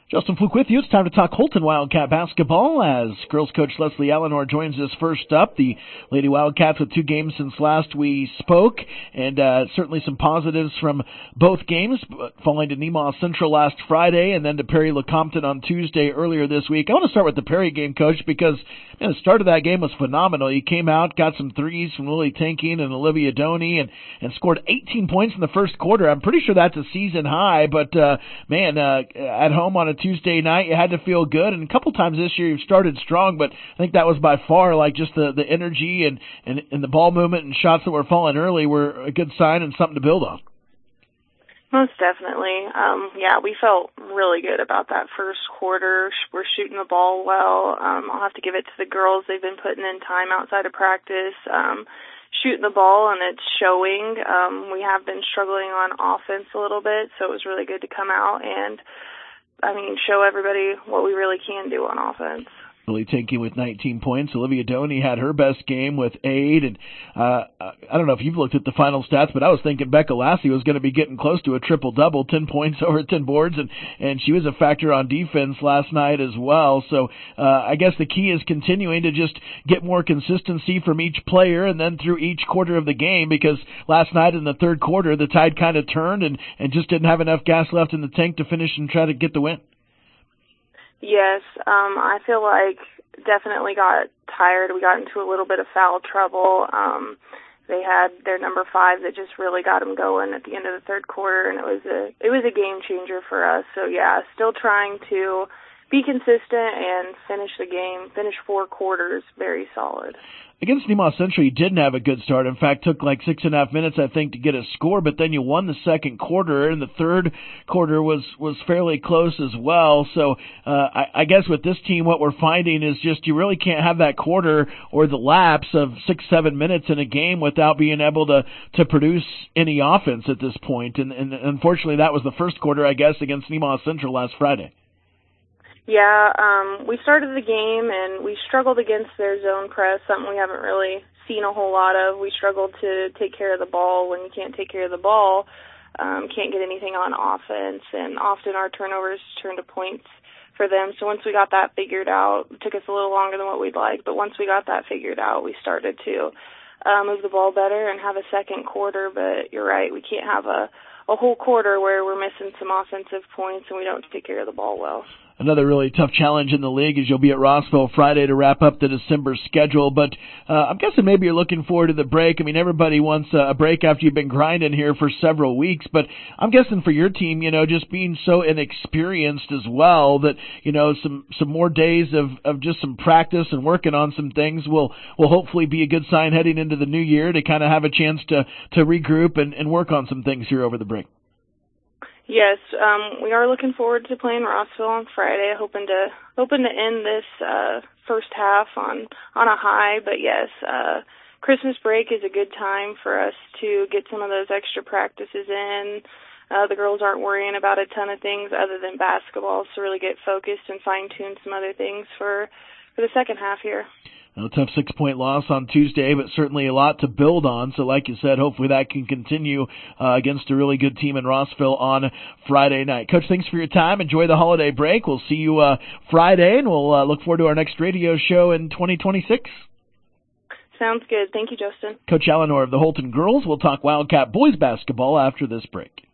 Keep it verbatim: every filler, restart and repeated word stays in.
Justin Fluke with you. It's time to talk Holton Wildcat basketball as girls coach Leslie Eleanor joins us first up. The Lady Wildcats with two games since last we spoke, and uh, certainly some positives from both games, falling to Nemaw Central last Friday and then to Perry Lecompton on Tuesday earlier this week. I want to start with the Perry game, Coach, because man, the start of that game was phenomenal. You came out, got some threes from Lily Tanking and Olivia Doney, and, and scored eighteen points in the first quarter. I'm pretty sure that's a season high, but uh, man, uh, at home on a Tuesday night, you had to feel good, and a couple times this year you've started strong, but I think that was by far like just the, the energy and, and, and the ball movement and shots that were falling early were a good sign and something to build on. Most definitely. Um, yeah, we felt really good about that first quarter. We're shooting the ball well. Um, I'll have to give it to the girls. They've been putting in time outside of practice, um, shooting the ball, and it's showing. Um, we have been struggling on offense a little bit, so it was really good to come out and I mean, show everybody what we really can do on offense. Lily Tanking with nineteen points. Olivia Doney had her best game with eight. And uh, I don't know if you've looked at the final stats, but I was thinking Becca Lassie was going to be getting close to a triple-double, ten points over ten boards, and, and she was a factor on defense last night as well. So uh, I guess the key is continuing to just get more consistency from each player and then through each quarter of the game, because last night in the third quarter, the tide kind of turned and, and just didn't have enough gas left in the tank to finish and try to get the win. Yes, um, I feel like definitely got tired. We got into a little bit of foul trouble. Um, they had their number five that just really got them going at the end of the third quarter, and it was a it was a game changer for us. So yeah, still trying to be consistent and finish the game, finish four quarters very solid. Against Nemaw Central, you didn't have a good start. In fact, took like six and a half minutes, I think, to get a score, but then you won the second quarter, and the third quarter was, was fairly close as well. So uh, I, I guess with this team, what we're finding is just you really can't have that quarter or the lapse of six, seven minutes in a game without being able to, to produce any offense at this point. And, and unfortunately, that was the first quarter, I guess, against Nemaw Central last Friday. Yeah, um, we started the game and we struggled against their zone press, something we haven't really seen a whole lot of. We struggled to take care of the ball. When you can't take care of the ball, um, can't get anything on offense, and often our turnovers turn to points for them. So once we got that figured out, it took us a little longer than what we'd like, but once we got that figured out, we started to uh, move the ball better and have a second quarter. But you're right, we can't have a, a whole quarter where we're missing some offensive points and we don't take care of the ball well. Another really tough challenge in the league is you'll be at Rossville Friday to wrap up the December schedule. But uh, I'm guessing maybe you're looking forward to the break. I mean, everybody wants a break after you've been grinding here for several weeks. But I'm guessing for your team, you know, just being so inexperienced as well, that, you know, some, some more days of, of just some practice and working on some things will, will hopefully be a good sign heading into the new year to kind of have a chance to, to regroup and, and work on some things here over the break. Yes, um, we are looking forward to playing Rossville on Friday, hoping to hoping to end this uh, first half on, on a high. But yes, uh, Christmas break is a good time for us to get some of those extra practices in. Uh, the girls aren't worrying about a ton of things other than basketball, so really get focused and fine-tune some other things for, for the second half here. A tough six-point loss on Tuesday, but certainly a lot to build on. So like you said, hopefully that can continue uh, against a really good team in Rossville on Friday night. Coach, thanks for your time. Enjoy the holiday break. We'll see you uh, Friday, and we'll uh, look forward to our next radio show in twenty twenty-six. Sounds good. Thank you, Justin. Coach Eleanor of the Holton Girls will talk Wildcat boys basketball after this break.